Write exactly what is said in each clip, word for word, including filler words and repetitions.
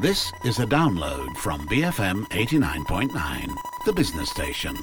This is a download from B F M eighty-nine point nine, the business station.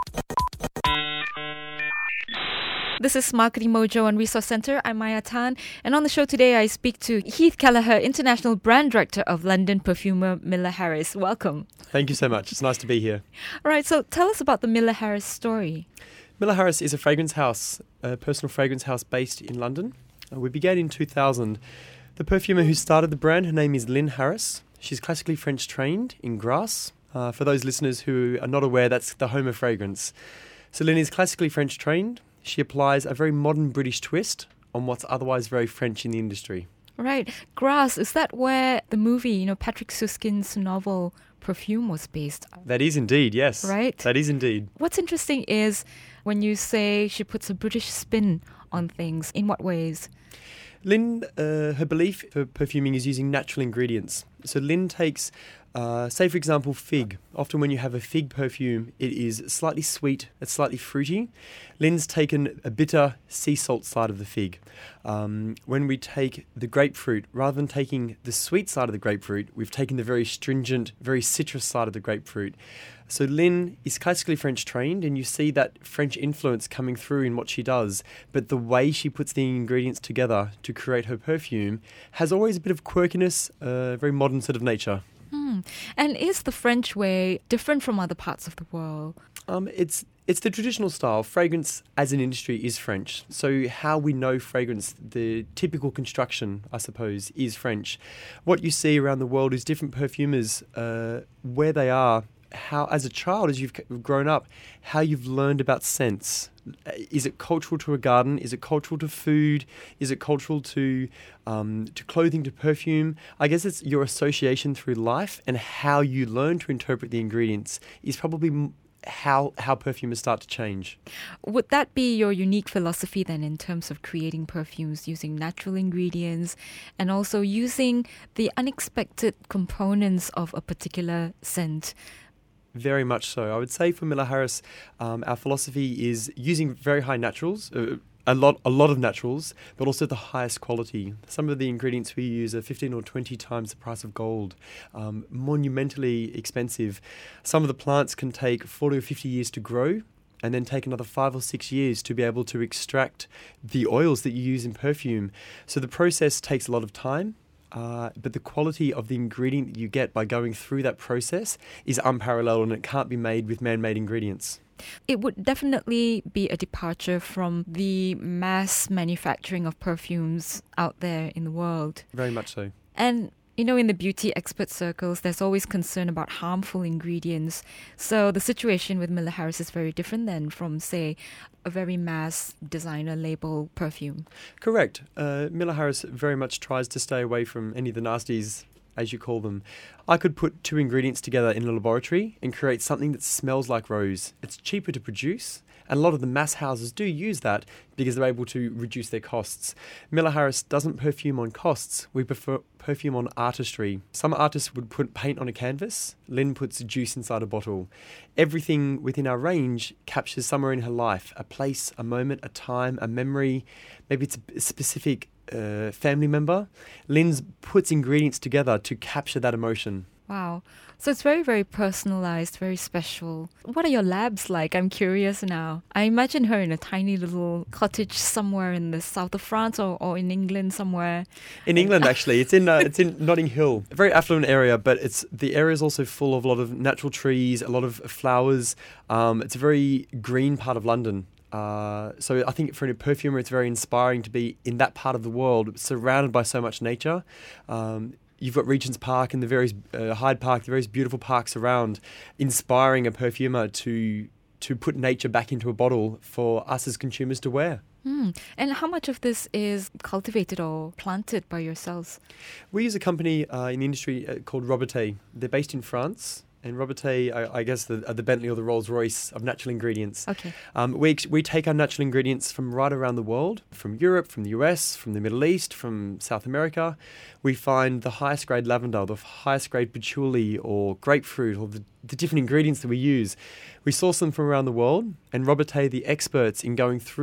This is Marketing Mojo on Resource Centre. I'm Maya Tan, and on the show today I speak to Heath Kelleher, International Brand Director of London perfumer Miller Harris. Welcome. Thank you so much. It's nice to be here. All right, so tell us about the Miller Harris story. Miller Harris is a fragrance house, a personal fragrance house based in London. Uh, we began in two thousand. The perfumer who started the brand, her name is Lynn Harris. She's classically French trained in Grasse. Uh, for those listeners who are not aware, that's the home of fragrance. So Lynn is classically French trained. She applies a very modern British twist on what's otherwise very French in the industry. Right. Grasse, is that where the movie, you know, Patrick Süskind's novel Perfume was based? That is indeed, yes. Right. That is indeed. What's interesting is when you say she puts a British spin on things, in what ways? Lynn, uh, her belief for perfuming is using natural ingredients. So Lynn takes, uh, say for example, fig. Often when you have a fig perfume, it is slightly sweet, it's slightly fruity. Lynn's taken a bitter sea salt side of the fig. Um, when we take the grapefruit, rather than taking the sweet side of the grapefruit, we've taken the very stringent, very citrus side of the grapefruit. So Lynn is classically French trained, and you see that French influence coming through in what she does, but the way she puts the ingredients together to create her perfume has always a bit of quirkiness, a uh, very modern sort of nature. Hmm. And is the French way different from other parts of the world? Um, it's it's the traditional style. Fragrance as an industry is French. So how we know fragrance, the typical construction, I suppose, is French. What you see around the world is different perfumers, uh, where they are, how, as a child, as you've grown up, how you've learned about scents. Is it cultural to a garden? Is it cultural to food? Is it cultural to um, to clothing, to perfume? I guess it's your association through life, and how you learn to interpret the ingredients is probably m- how how perfumers start to change. Would that be your unique philosophy then, in terms of creating perfumes using natural ingredients and also using the unexpected components of a particular scent? Very much so. I would say for Miller Harris, um, our philosophy is using very high naturals, uh, a lot, a lot of naturals, but also the highest quality. Some of the ingredients we use are fifteen or twenty times the price of gold, um, monumentally expensive. Some of the plants can take forty or fifty years to grow, and then take another five or six years to be able to extract the oils that you use in perfume. So the process takes a lot of time. Uh, but the quality of the ingredient that you get by going through that process is unparalleled, and it can't be made with man-made ingredients. It would definitely be a departure from the mass manufacturing of perfumes out there in the world. Very much so. And you know, in the beauty expert circles, there's always concern about harmful ingredients. So the situation with Miller Harris is very different than from, say, a very mass designer label perfume. Correct. Uh, Miller Harris very much tries to stay away from any of the nasties, as you call them. I could put two ingredients together in a laboratory and create something that smells like rose. It's cheaper to produce, and a lot of the mass houses do use that because they're able to reduce their costs. Miller Harris doesn't perfume on costs. We prefer perfume on artistry. Some artists would put paint on a canvas. Lynn puts juice inside a bottle. Everything within our range captures somewhere in her life, a place, a moment, a time, a memory. Maybe it's a specific uh, family member. Lynn puts ingredients together to capture that emotion. Wow. So it's very, very personalized, very special. What are your labs like? I'm curious now. I imagine her in a tiny little cottage somewhere in the south of France or, or in England somewhere. In England, actually. It's in uh, it's in Notting Hill. A very affluent area, but it's the area is also full of a lot of natural trees, a lot of flowers. Um, it's a very green part of London. Uh, so I think for a perfumer, it's very inspiring to be in that part of the world, surrounded by so much nature. Um, You've got Regent's Park and the various uh, Hyde Park, the various beautiful parks around, inspiring a perfumer to to put nature back into a bottle for us as consumers to wear. Mm. And how much of this is cultivated or planted by yourselves? We use a company uh, in the industry uh, called Robertet. They're based in France. And Robertet, I, I guess, the, the Bentley or the Rolls-Royce of natural ingredients. Okay. Um, we we take our natural ingredients from right around the world, from Europe, from the U S, from the Middle East, from South America. We find the highest grade lavender, the highest grade patchouli or grapefruit, or the, the different ingredients that we use. We source them from around the world, and Robertet, the experts in going through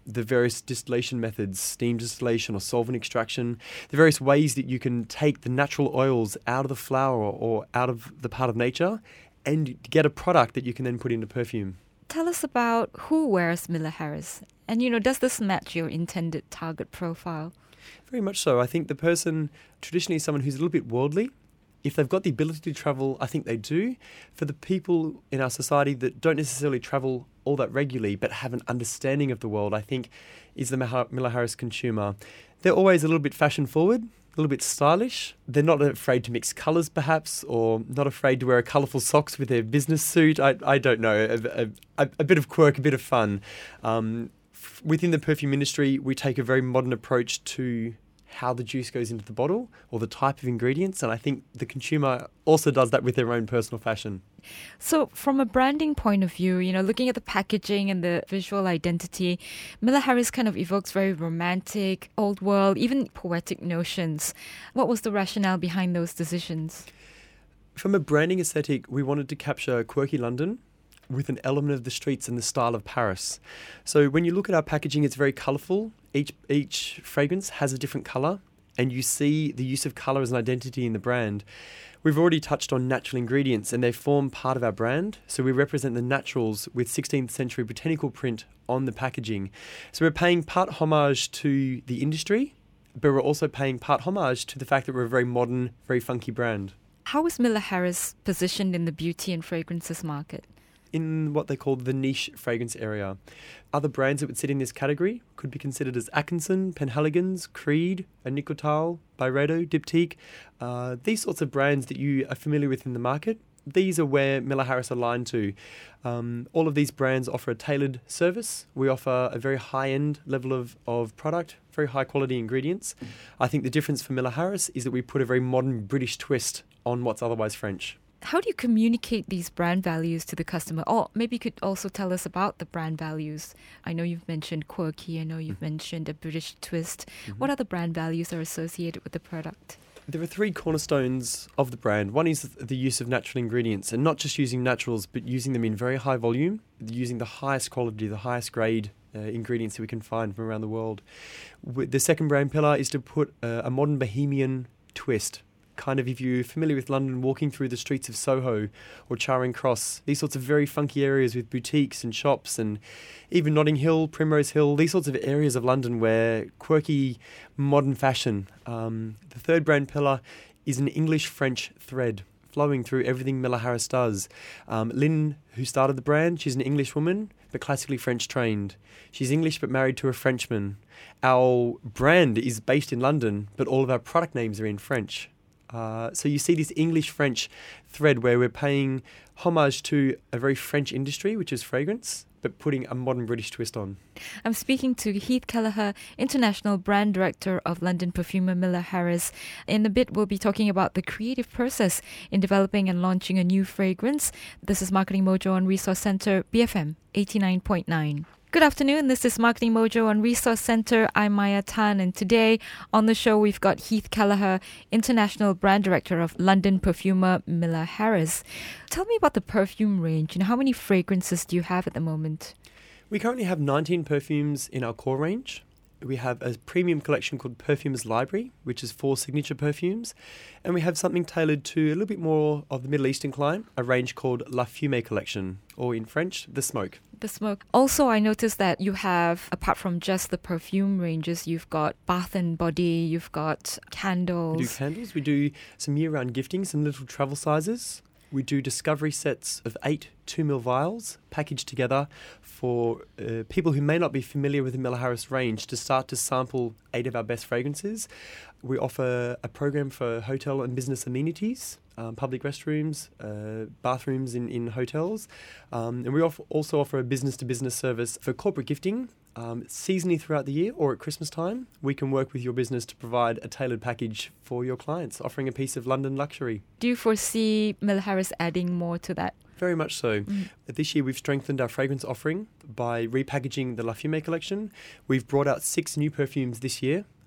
the various distillation methods, steam distillation or solvent extraction, the various ways that you can take the natural oils out of the flower or out of the part of nature and get a product that you can then put into perfume. Tell us about who wears Miller Harris. And, you know, does this match your intended target profile? Very much so. I think the person traditionally is someone who's a little bit worldly. If they've got the ability to travel, I think they do. For the people in our society that don't necessarily travel all that regularly but have an understanding of the world, I think is the Miller Harris consumer. They're always a little bit fashion forward, a little bit stylish. They're not afraid to mix colours perhaps, or not afraid to wear colourful socks with their business suit. I, I don't know, a, a, a bit of quirk, a bit of fun. Um, f- within the perfume industry, we take a very modern approach to how the juice goes into the bottle or the type of ingredients. And I think the consumer also does that with their own personal fashion. So from a branding point of view, you know, looking at the packaging and the visual identity, Miller Harris kind of evokes very romantic, old world, even poetic notions. What was the rationale behind those decisions? From a branding aesthetic, we wanted to capture quirky London with an element of the streets and the style of Paris. So when you look at our packaging, it's very colourful. Each each fragrance has a different colour, and you see the use of colour as an identity in the brand. We've already touched on natural ingredients, and they form part of our brand. So we represent the naturals with sixteenth century botanical print on the packaging. So we're paying part homage to the industry, but we're also paying part homage to the fact that we're a very modern, very funky brand. How is Miller Harris positioned in the beauty and fragrances market? In what they call the niche fragrance area. Other brands that would sit in this category could be considered as Atkinson, Penhaligon's, Creed, Nicotal, Byredo, Diptyque. Uh, these sorts of brands that you are familiar with in the market, these are where Miller Harris aligned to. Um, all of these brands offer a tailored service. We offer a very high-end level of, of product, very high-quality ingredients. I think the difference for Miller Harris is that we put a very modern British twist on what's otherwise French. How do you communicate these brand values to the customer? Or maybe you could also tell us about the brand values. I know you've mentioned quirky. I know you've mm-hmm. mentioned a British twist. Mm-hmm. What other brand values are associated with the product? There are three cornerstones of the brand. One is the use of natural ingredients, and not just using naturals, but using them in very high volume, using the highest quality, the highest grade uh, ingredients that we can find from around the world. The second brand pillar is to put uh, a modern bohemian twist. Kind of, if you're familiar with London, walking through the streets of Soho or Charing Cross, these sorts of very funky areas with boutiques and shops, and even Notting Hill, Primrose Hill, these sorts of areas of London where quirky modern fashion. Um, the third brand pillar is an English-French thread flowing through everything Miller Harris does. Um, Lynn, who started the brand, she's an English woman, but classically French trained. She's English but married to a Frenchman. Our brand is based in London, but all of our product names are in French. Uh, so you see this English-French thread where we're paying homage to a very French industry, which is fragrance, but putting a modern British twist on. I'm speaking to Heath Kelleher, International Brand Director of London perfumer Miller Harris. In a bit, we'll be talking about the creative process in developing and launching a new fragrance. This is Marketing Mojo on Resource Centre, B F M eighty-nine point nine. Good afternoon, this is Marketing Mojo on Resource Centre. I'm Maya Tan, and today on the show we've got Heath Kelleher, International Brand Director of London perfumer Miller Harris. Tell me about the perfume range and how many fragrances do you have at the moment? We currently have nineteen perfumes in our core range. We have a premium collection called Perfumer's Library, which is four signature perfumes. And we have something tailored to a little bit more of the Middle Eastern client, a range called La Fumée Collection, or in French, The Smoke. The Smoke. Also, I noticed that you have, apart from just the perfume ranges, you've got bath and body, you've got candles. We do candles. We do some year-round gifting, some little travel sizes. We do discovery sets of eight two mil vials packaged together for uh, people who may not be familiar with the Miller Harris range to start to sample eight of our best fragrances. We offer a program for hotel and business amenities, um, public restrooms, uh, bathrooms in, in hotels. Um, and we off- also offer a business-to-business service for corporate gifting. Um, seasonally throughout the year or at Christmas time, we can work with your business to provide a tailored package for your clients, offering a piece of London luxury. Do you foresee Miller Harris adding more to that? Very much so. Mm. This year we've strengthened our fragrance offering by repackaging the La Fumée collection. We've brought out six new perfumes this year,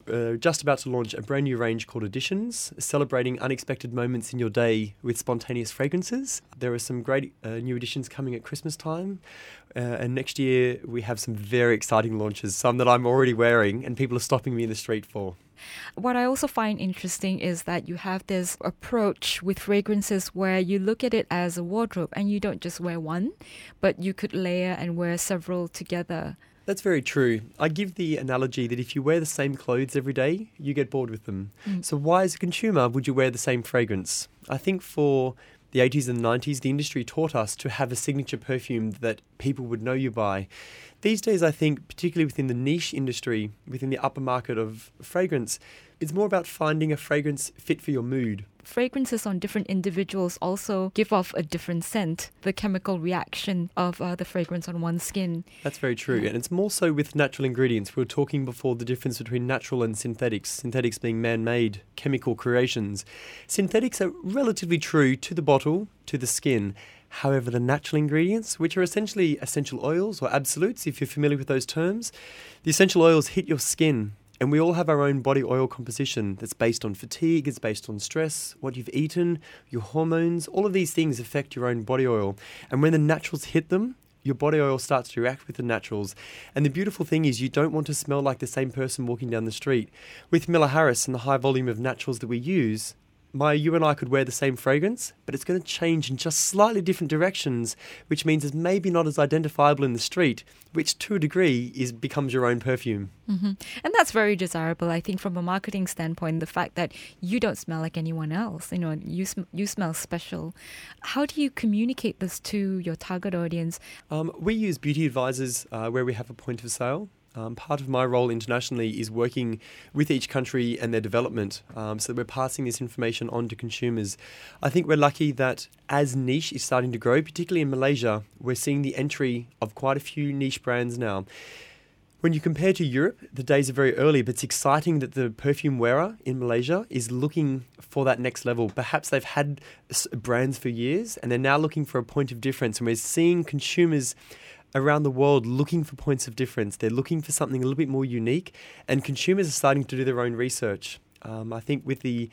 uh, just about to launch a brand new range called Editions, celebrating unexpected moments in your day with spontaneous fragrances. There are some great uh, new editions coming at Christmas time. Uh, and next year we have some very exciting launches, some that I'm already wearing and people are stopping me in the street for. What I also find interesting is that you have this approach with fragrances where you look at it as a wardrobe and you don't just wear one, but you could layer and wear several together. That's very true. I give the analogy that if you wear the same clothes every day, you get bored with them. Mm. So why, as a consumer, would you wear the same fragrance? I think for the eighties and nineties, the industry taught us to have a signature perfume that people would know you by. These days, I think, particularly within the niche industry, within the upper market of fragrance, it's more about finding a fragrance fit for your mood. Fragrances on different individuals also give off a different scent, the chemical reaction of uh, the fragrance on one's skin. That's very true. Yeah. And it's more so with natural ingredients. We were talking before the difference between natural and synthetics, synthetics being man-made chemical creations. Synthetics are relatively true to the bottle, to the skin. However, the natural ingredients, which are essentially essential oils or absolutes, if you're familiar with those terms, the essential oils hit your skin. And we all have our own body oil composition that's based on fatigue, it's based on stress, what you've eaten, your hormones. All of these things affect your own body oil. And when the naturals hit them, your body oil starts to react with the naturals. And the beautiful thing is you don't want to smell like the same person walking down the street. With Miller Harris and the high volume of naturals that we use, my, you and I could wear the same fragrance, but it's going to change in just slightly different directions, which means it's maybe not as identifiable in the street, which to a degree is becomes your own perfume. Mm-hmm. And that's very desirable, I think, from a marketing standpoint, the fact that you don't smell like anyone else, you know, you, sm- you smell special. How do you communicate this to your target audience? Um, we use beauty advisors uh, where we have a point of sale. Um, part of my role internationally is working with each country and their development, um, so we're passing this information on to consumers. I think we're lucky that as niche is starting to grow, particularly in Malaysia, we're seeing the entry of quite a few niche brands now. When you compare to Europe, the days are very early, but it's exciting that the perfume wearer in Malaysia is looking for that next level. Perhaps they've had brands for years and they're now looking for a point of difference, and we're seeing consumers around the world looking for points of difference. They're looking for something a little bit more unique, and consumers are starting to do their own research. Um, I think with the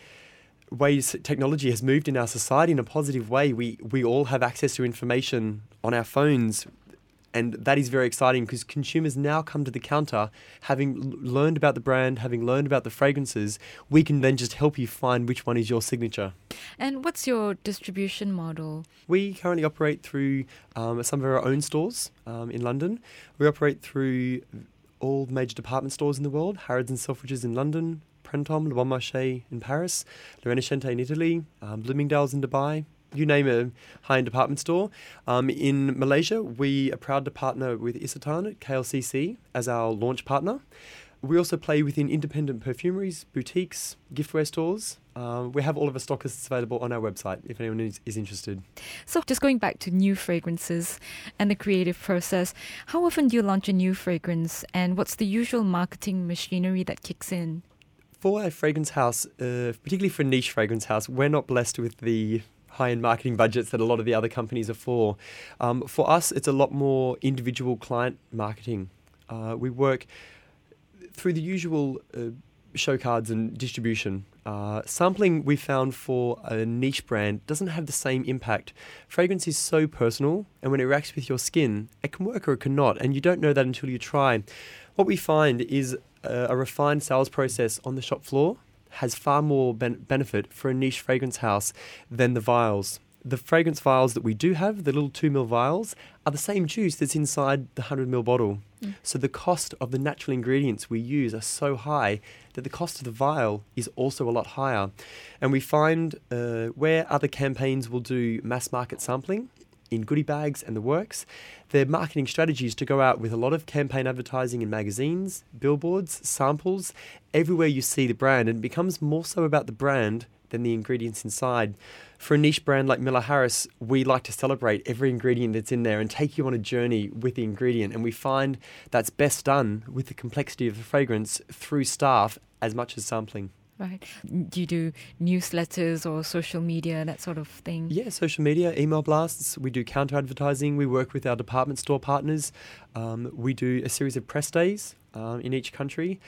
ways technology has moved in our society in a positive way, we, we all have access to information on our phones, and that is very exciting because consumers now come to the counter having l- learned about the brand, having learned about the fragrances. We can then just help you find which one is your signature. And what's your distribution model? We currently operate through um, some of our own stores um, in London. We operate through all major department stores in the world, Harrods and Selfridges in London, Printemps, Le Bon Marché in Paris, Le Rinascente in Italy, um, Bloomingdale's in Dubai. You name a high-end department store. Um, in Malaysia, we are proud to partner with Isetan, K L C C, as our launch partner. We also play within independent perfumeries, boutiques, giftware stores. Uh, we have all of our stockists available on our website if anyone is, is interested. So just going back to new fragrances and the creative process, how often do you launch a new fragrance, and what's the usual marketing machinery that kicks in? For a fragrance house, uh, particularly for a niche fragrance house, we're not blessed with the high-end marketing budgets that a lot of the other companies are for. Um, for us, it's a lot more individual client marketing. Uh, we work through the usual uh, show cards and distribution. Uh, sampling, we found for a niche brand, doesn't have the same impact. Fragrance is so personal, and when it reacts with your skin, it can work or it cannot, and you don't know that until you try. What we find is a, a refined sales process on the shop floor has far more ben- benefit for a niche fragrance house than the vials. The fragrance vials that we do have, the little two mil vials, are the same juice that's inside the one hundred mil bottle. Mm. So the cost of the natural ingredients we use are so high that the cost of the vial is also a lot higher. And we find uh, where other campaigns will do mass market sampling in goodie bags and the works, their marketing strategies to go out with a lot of campaign advertising in magazines, billboards, samples, everywhere you see the brand, and it becomes more so about the brand than the ingredients inside. For a niche brand like Miller Harris, we like to celebrate every ingredient that's in there and take you on a journey with the ingredient, and we find that's best done with the complexity of the fragrance through staff as much as sampling. Right. Do you do newsletters or social media, that sort of thing? Yeah, social media, email blasts. We do counter advertising. We work with our department store partners. Um, we do a series of press days um, in each country.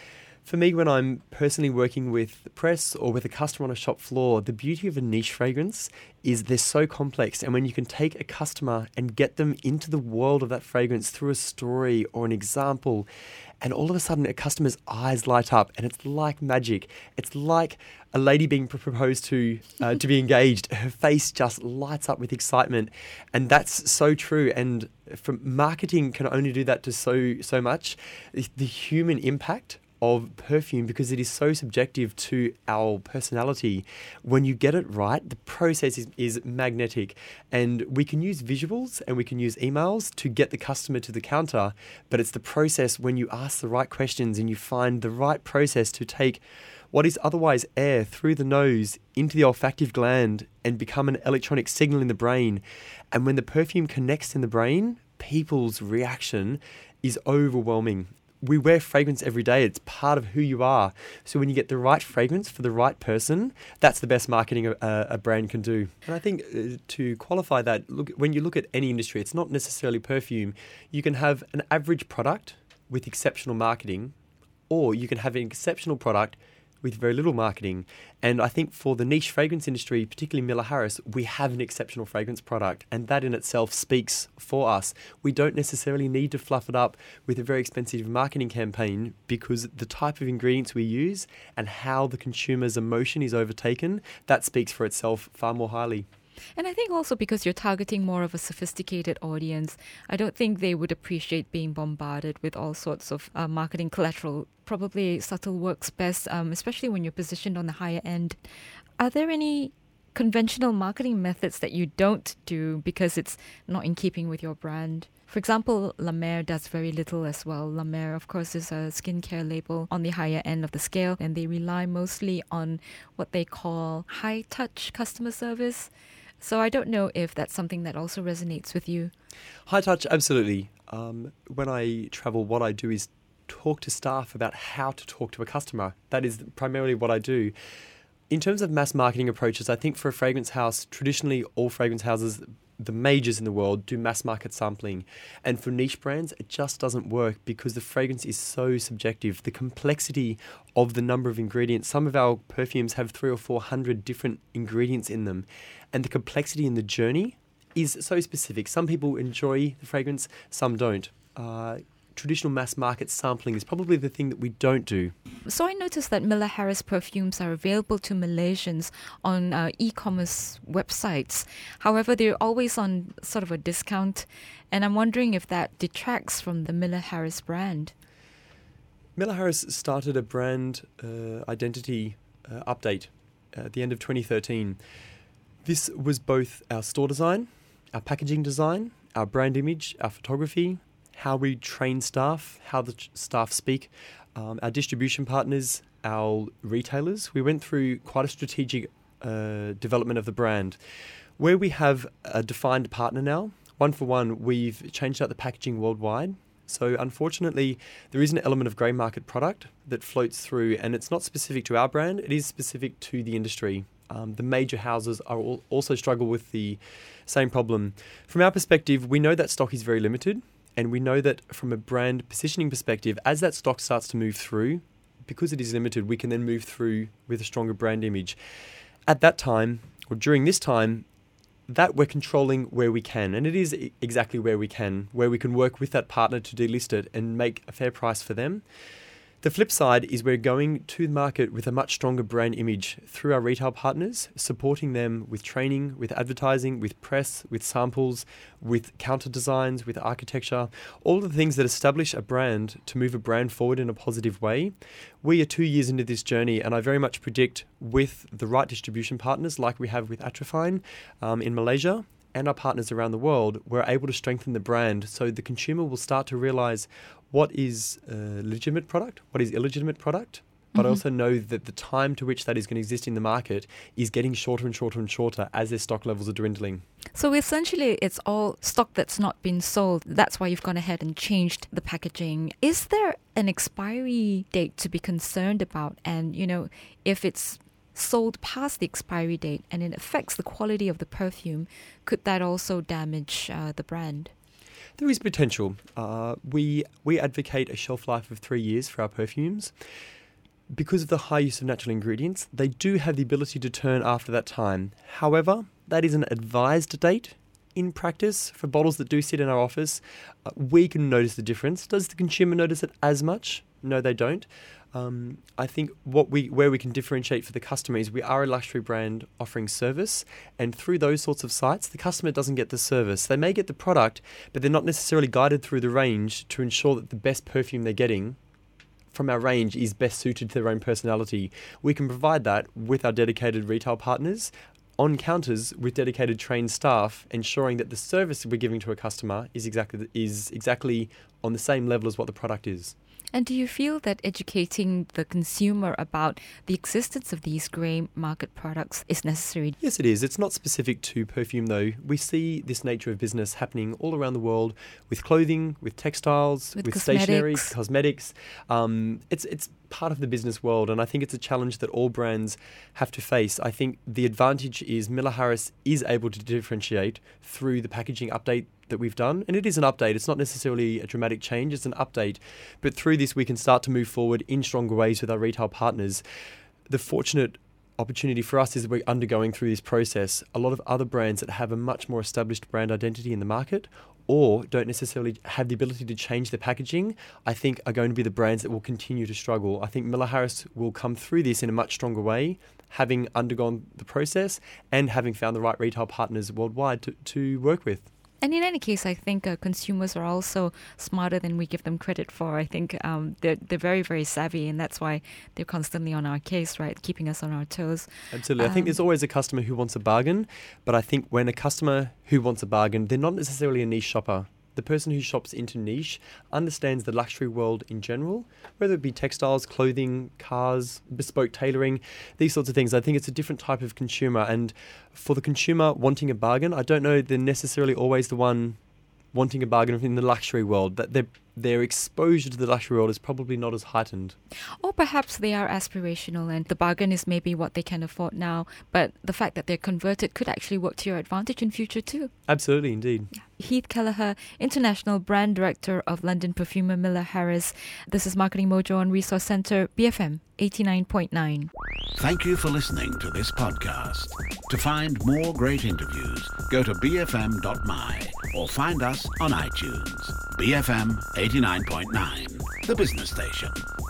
For me, when I'm personally working with the press or with a customer on a shop floor, the beauty of a niche fragrance is they're so complex. And when you can take a customer and get them into the world of that fragrance through a story or an example, and all of a sudden a customer's eyes light up and it's like magic. It's like a lady being proposed to uh, to be engaged. Her face just lights up with excitement. And that's so true. And from marketing can only do that to so so much. The human impact of perfume, because it is so subjective to our personality. When you get it right, the process is, is magnetic, and we can use visuals and we can use emails to get the customer to the counter, but it's the process when you ask the right questions and you find the right process to take what is otherwise air through the nose into the olfactive gland and become an electronic signal in the brain. And when the perfume connects in the brain, people's reaction is overwhelming. We wear fragrance every day. It's part of who you are. So when you get the right fragrance for the right person, that's the best marketing a, a brand can do. And I think uh, to qualify that, look, when you look at any industry, it's not necessarily perfume. You can have an average product with exceptional marketing, or you can have an exceptional product with very little marketing. And I think for the niche fragrance industry, particularly Miller Harris, we have an exceptional fragrance product, and that in itself speaks for us. We don't necessarily need to fluff it up with a very expensive marketing campaign, because the type of ingredients we use and how the consumer's emotion is overtaken, that speaks for itself far more highly. And I think also because you're targeting more of a sophisticated audience, I don't think they would appreciate being bombarded with all sorts of uh, marketing collateral. Probably subtle works best, um, especially when you're positioned on the higher end. Are there any conventional marketing methods that you don't do because it's not in keeping with your brand? For example, La Mer does very little as well. La Mer, of course, is a skincare label on the higher end of the scale, and they rely mostly on what they call high-touch customer service. So I don't know if that's something that also resonates with you. High touch, absolutely. Um, when I travel, what I do is talk to staff about how to talk to a customer. That is primarily what I do. In terms of mass marketing approaches, I think for a fragrance house, traditionally all fragrance houses, the majors in the world, do mass market sampling. And for niche brands, it just doesn't work because the fragrance is so subjective. The complexity of the number of ingredients. Some of our perfumes have three or four hundred different ingredients in them. And the complexity in the journey is so specific. Some people enjoy the fragrance, some don't. Uh, traditional mass market sampling is probably the thing that we don't do. So I noticed that Miller Harris perfumes are available to Malaysians on uh, e-commerce websites. However, they're always on sort of a discount, and I'm wondering if that detracts from the Miller Harris brand. Miller Harris started a brand uh, identity uh, update at the end of twenty thirteen. This was both our store design, our packaging design, our brand image, our photography, how we train staff, how the staff speak, um, our distribution partners, our retailers. We went through quite a strategic uh, development of the brand. Where we have a defined partner now, one for one, we've changed out the packaging worldwide. So unfortunately, there is an element of grey market product that floats through, and it's not specific to our brand, it is specific to the industry. Um, the major houses are all also struggle with the same problem. From our perspective, we know that stock is very limited, and we know that from a brand positioning perspective, as that stock starts to move through, because it is limited, we can then move through with a stronger brand image. At that time, or during this time, that we're controlling where we can, and it is exactly where we can, where we can work with that partner to delist it and make a fair price for them. The flip side is we're going to the market with a much stronger brand image through our retail partners, supporting them with training, with advertising, with press, with samples, with counter designs, with architecture, all the things that establish a brand to move a brand forward in a positive way. We are two years into this journey, and I very much predict with the right distribution partners like we have with Atrafine um, in Malaysia, and our partners around the world, we're able to strengthen the brand so the consumer will start to realize what is a legitimate product, what is illegitimate product, but mm-hmm. I also know that the time to which that is going to exist in the market is getting shorter and shorter and shorter as their stock levels are dwindling. So essentially, it's all stock that's not been sold. That's why you've gone ahead and changed the packaging. Is there an expiry date to be concerned about? And, you know, if it's sold past the expiry date and it affects the quality of the perfume, could that also damage uh, the brand? There is potential. Uh, we we advocate a shelf life of three years for our perfumes. because of the high use of natural ingredients, they do have the ability to turn after that time. However, that is an advised date. In practice, for bottles that do sit in our office, uh, we can notice the difference. Does the consumer notice it as much? No, they don't. Um, I think what we where we can differentiate for the customer is we are a luxury brand offering service, and through those sorts of sites, the customer doesn't get the service. They may get the product, but they're not necessarily guided through the range to ensure that the best perfume they're getting from our range is best suited to their own personality. We can provide that with our dedicated retail partners on counters with dedicated trained staff, ensuring that the service we're giving to a customer is exactly is exactly on the same level as what the product is. And do you feel that educating the consumer about the existence of these grey market products is necessary? Yes, it is. It's not specific to perfume, though. We see this nature of business happening all around the world with clothing, with textiles, with, with cosmetics. stationery, cosmetics. Um, it's it's part of the business world, and I think it's a challenge that all brands have to face. I think the advantage is Miller Harris is able to differentiate through the packaging update that we've done, and it is an update. It's not necessarily a dramatic change, it's an update, but through this we can start to move forward in stronger ways with our retail partners. The fortunate opportunity for us is that we're undergoing through this process a lot of other brands that have a much more established brand identity in the market or don't necessarily have the ability to change their packaging, I think are going to be the brands that will continue to struggle. I think Miller Harris will come through this in a much stronger way, having undergone the process and having found the right retail partners worldwide to, to work with. And in any case, I think uh, consumers are also smarter than we give them credit for. I think um, they're, they're very, very savvy, and that's why they're constantly on our case, right, keeping us on our toes. Absolutely. Um, I think there's always a customer who wants a bargain, but I think when a customer who wants a bargain, they're not necessarily a niche shopper. The person who shops into niche understands the luxury world in general, whether it be textiles, clothing, cars, bespoke tailoring, these sorts of things. I think it's a different type of consumer. And for the consumer wanting a bargain, I don't know they're necessarily always the one wanting a bargain in the luxury world. That their their exposure to the luxury world is probably not as heightened. Or perhaps they are aspirational and the bargain is maybe what they can afford now, but the fact that they're converted could actually work to your advantage in future too. Absolutely, indeed. Yeah. Heath Kelleher, International Brand Director of London perfumer Miller Harris. This is Marketing Mojo on Resource Centre, B F M eighty-nine point nine. Thank you for listening to this podcast. To find more great interviews, go to b f m dot m y or find us on iTunes. B F M eighty-nine point nine, the business station.